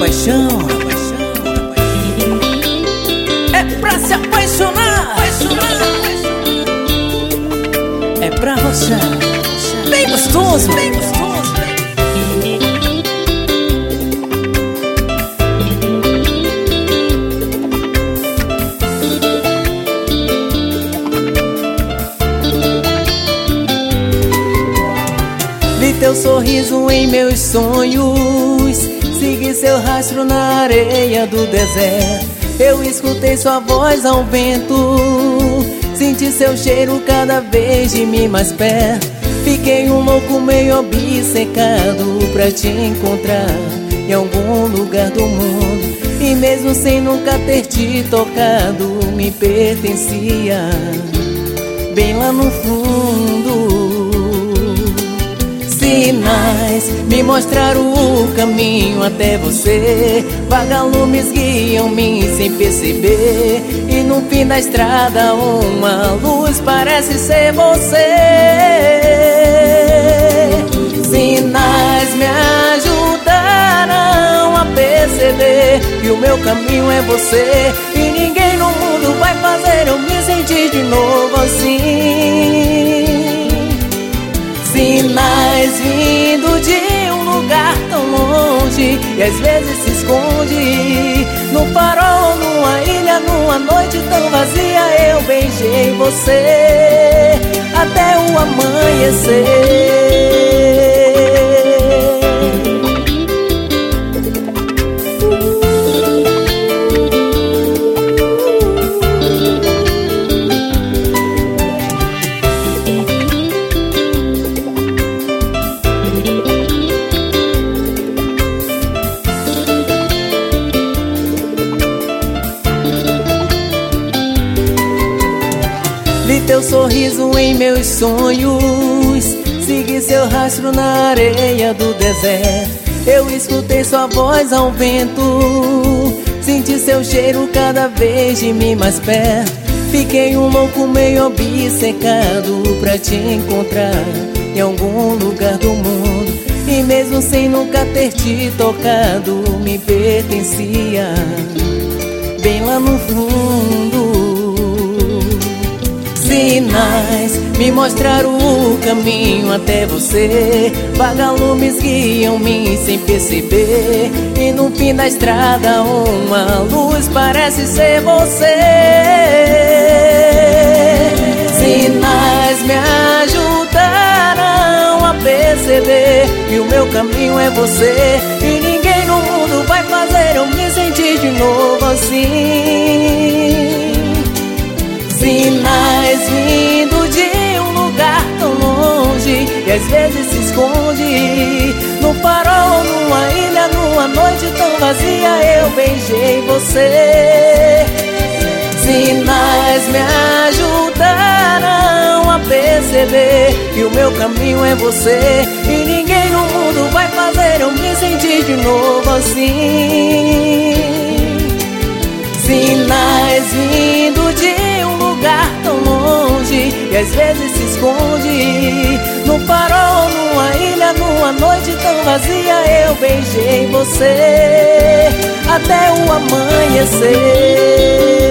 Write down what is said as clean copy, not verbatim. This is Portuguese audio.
paixão. É pra se apaixonar. É pra roçar. Bem gostoso, bem gostoso. Vi teu sorriso em meus sonhos, segui seu rastro na areia do deserto. Eu escutei sua voz ao vento, senti seu cheiro cada vez de mim mais perto. Fiquei um louco meio obcecado pra te encontrar em algum lugar do mundo. E mesmo sem nunca ter te tocado, me pertencia bem lá no fundo. Sinais me mostraram o caminho até você. Vagalumes guiam-me sem perceber. E no fim da estrada uma luz parece ser você. Sinais me ajudaram a perceber que o meu caminho é você. E ninguém no mundo vai fazer eu me sentir de novo assim. Sinais vindo de um lugar tão longe e às vezes se esconde no farol, numa ilha, numa noite tão vazia. Eu beijei você até o amanhecer. Vi teu sorriso em meus sonhos, segui seu rastro na areia do deserto. Eu escutei sua voz ao vento, senti seu cheiro cada vez de mim mais perto. Fiquei um louco meio obcecado pra te encontrar em algum lugar do mundo. E mesmo sem nunca ter te tocado, me pertencia bem lá no fundo. Sinais me mostraram o caminho até você. Vagalumes guiam-me sem perceber. E no fim da estrada uma luz parece ser você. Sinais me ajudaram a perceber que o meu caminho é você. E ninguém no mundo vai fazer eu me sentir de novo assim. Sinais vindo de um lugar tão longe e às vezes se esconde no farol, numa ilha, numa noite tão vazia. Eu beijei você. Sinais me ajudaram a perceber que o meu caminho é você. E ninguém no mundo vai fazer eu me sentir de novo assim. Sinais vindo de um lugar tão longe e às vezes se esconde no farol, numa ilha, numa noite tão vazia. Eu beijei você até o amanhecer.